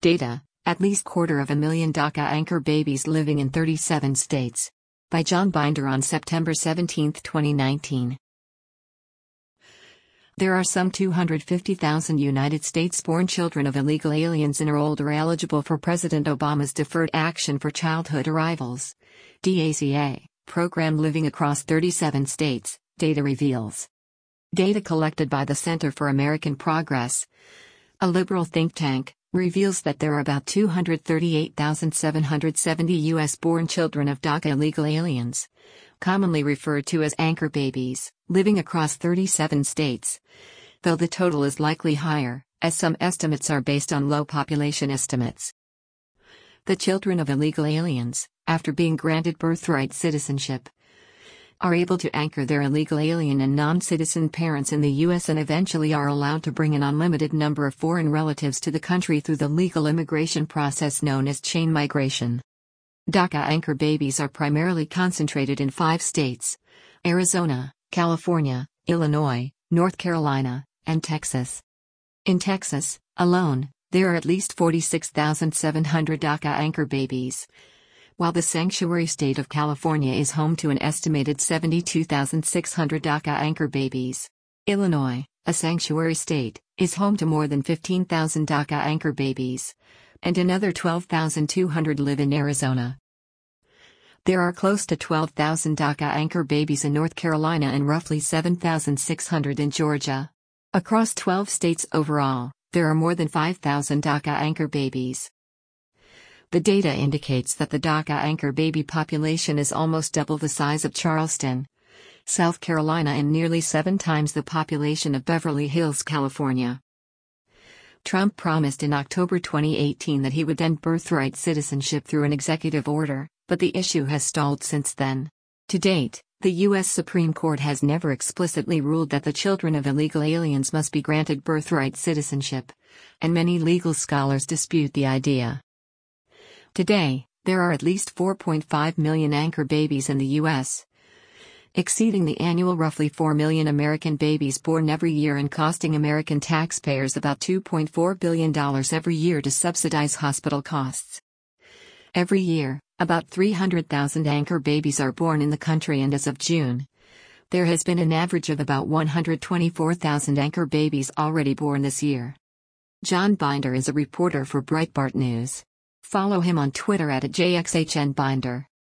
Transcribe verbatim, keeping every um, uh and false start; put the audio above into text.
Data: at least quarter of a million DACA anchor babies living in thirty-seven states. By John Binder on September seventeenth, twenty nineteen. There are some two hundred fifty thousand United States-born children of illegal aliens enrolled or eligible for President Obama's Deferred Action for Childhood Arrivals (DACA) program living across thirty-seven states, data reveals. Data collected by the Center for American Progress, a liberal think tank, reveals that there are about two hundred thirty-eight thousand seven hundred seventy U S-born children of DACA illegal aliens, commonly referred to as anchor babies, living across thirty-seven states, though the total is likely higher, as some estimates are based on low population estimates. The children of illegal aliens, after being granted birthright citizenship, are able to anchor their illegal alien and non-citizen parents in the U S and eventually are allowed to bring an unlimited number of foreign relatives to the country through the legal immigration process known as chain migration. DACA anchor babies are primarily concentrated in five states: Arizona, California, Illinois, North Carolina, and Texas. In Texas, alone, there are at least forty-six thousand seven hundred DACA anchor babies, while the sanctuary state of California is home to an estimated seventy-two thousand six hundred DACA anchor babies. Illinois, a sanctuary state, is home to more than fifteen thousand DACA anchor babies, and another twelve thousand two hundred live in Arizona. There are close to twelve thousand DACA anchor babies in North Carolina and roughly seven thousand six hundred in Georgia. Across twelve states overall, there are more than five thousand DACA anchor babies. The data indicates that the DACA anchor baby population is almost double the size of Charleston, South Carolina, and nearly seven times the population of Beverly Hills, California. Trump promised in October twenty eighteen that he would end birthright citizenship through an executive order, but the issue has stalled since then. To date, the U S Supreme Court has never explicitly ruled that the children of illegal aliens must be granted birthright citizenship, and many legal scholars dispute the idea. Today, there are at least four point five million anchor babies in the U S, exceeding the annual roughly four million American babies born every year and costing American taxpayers about two point four billion dollars every year to subsidize hospital costs. Every year, about three hundred thousand anchor babies are born in the country, and as of June, there has been an average of about one hundred twenty-four thousand anchor babies already born this year. John Binder is a reporter for Breitbart News. Follow him on Twitter at J X H N Binder.